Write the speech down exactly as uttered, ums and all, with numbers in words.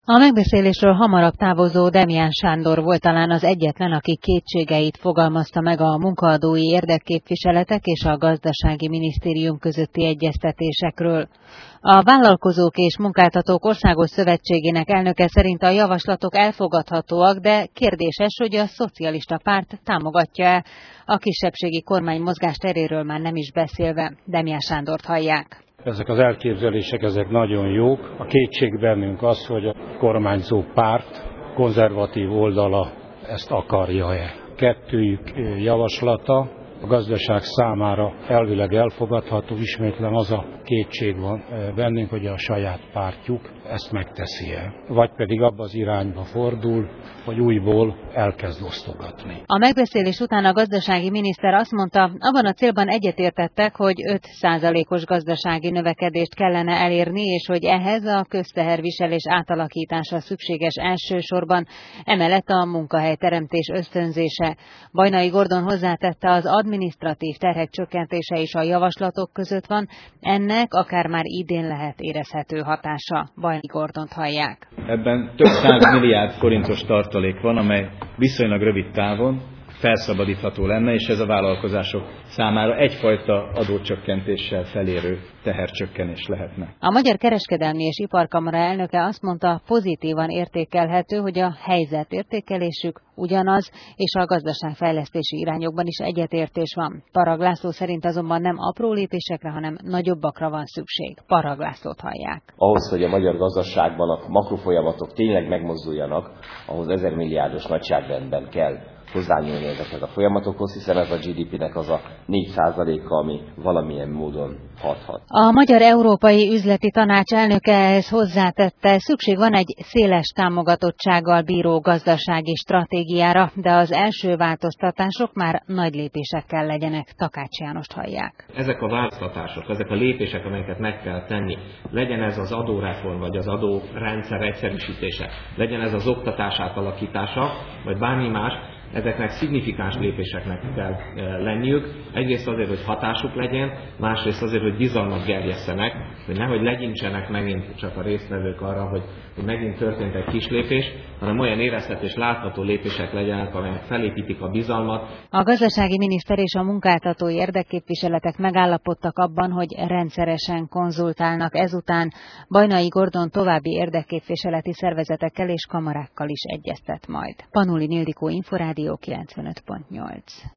A megbeszélésről hamarabb távozó Demján Sándor volt talán az egyetlen, aki kétségeit fogalmazta meg a munkaadói érdekképviseletek és a gazdasági minisztérium közötti egyeztetésekről. A Vállalkozók és Munkáltatók Országos Szövetségének elnöke szerint a javaslatok elfogadhatóak, de kérdéses, hogy a szocialista párt támogatja-e, a kisebbségi kormány mozgásteréről már nem is beszélve. Demján Sándort hallják. Ezek az elképzelések, ezek nagyon jók. A kétség bennünk az, hogy a kormányzó párt konzervatív oldala ezt akarja-e. Kettőjük javaslata a gazdaság számára elvileg elfogadható, ismétlen az a kétség van bennünk, hogy a saját pártjuk ezt megteszi-e. Vagy pedig abba az irányba fordul, hogy újból elkezd osztogatni. A megbeszélés után a gazdasági miniszter azt mondta, abban a célban egyetértettek, hogy öt százalékos gazdasági növekedést kellene elérni, és hogy ehhez a közteherviselés átalakítása szükséges elsősorban, emellett a munkahelyteremtés ösztönzése. Bajnai Gordon hozzátette, az adminisztratív terhek csökkentése is a javaslatok között van, ennek akár már idén lehet érezhető hatása. Bajnai Gordont hallják. Ebben több száz milliárd forintos tartalék van, amely viszonylag rövid távon felszabadítható lenne, és ez a vállalkozások számára egyfajta adócsökkentéssel felérő tehercsökkenés lehetne. A Magyar Kereskedelmi és Iparkamara elnöke azt mondta, pozitívan értékelhető, hogy a helyzetértékelésük ugyanaz, és a gazdaságfejlesztési irányokban is egyetértés van. Parag László szerint azonban nem apró lépésekre, hanem nagyobbakra van szükség. Parag Lászlót hallják. Ahhoz, hogy a magyar gazdaságban a makrofolyamatok tényleg megmozduljanak, ahhoz ezer milliárdos nagyságrendben kell hozzányúlni ezekhez a folyamatokhoz, hiszen ez a gé dé pének az a négy százaléka, ami valamilyen módon hathat. A Magyar Európai Üzleti Tanács elnöke ehhez hozzátette, szükség van egy széles támogatottsággal bíró gazdasági stratégiára, de az első változtatások már nagy lépésekkel legyenek. Takács Jánost hallják. Ezek a változtatások, ezek a lépések, amelyeket meg kell tenni, legyen ez az adóreform, vagy az adórendszer egyszerűsítése, legyen ez az oktatás átalakítása, vagy bármi más, ezeknek szignifikáns lépéseknek kell lenniük. Egyrészt azért, hogy hatásuk legyen, másrészt azért, hogy bizalmat gerjesszenek, hogy nehogy legyincsenek megint csak a résztvevők arra, hogy, hogy megint történt egy kis lépés, hanem olyan érezhető és látható lépések legyenek, amelyek felépítik a bizalmat. A gazdasági miniszter és a munkáltatói érdekképviseletek megállapodtak abban, hogy rendszeresen konzultálnak ezután. Bajnai Gordon további érdekképviseleti szervezetekkel és kamarákkal is egyeztet majd. Panuli Ildikó, Inforádió kilencvenöt pont nyolc.